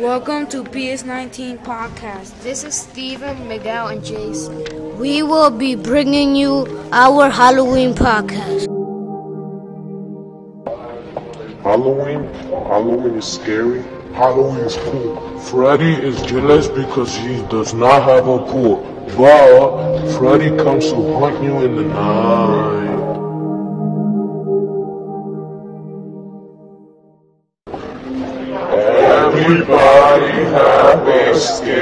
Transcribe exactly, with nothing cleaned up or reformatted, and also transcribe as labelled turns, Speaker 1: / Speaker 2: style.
Speaker 1: Welcome to P S nineteen Podcast.
Speaker 2: This is Steven, Miguel, and Jason.
Speaker 3: We will be bringing you our Halloween podcast.
Speaker 4: Halloween? Halloween is scary. Halloween is cool. Freddy is jealous because he does not have a pool. But Freddy comes to hunt you in the night. Everybody have a scary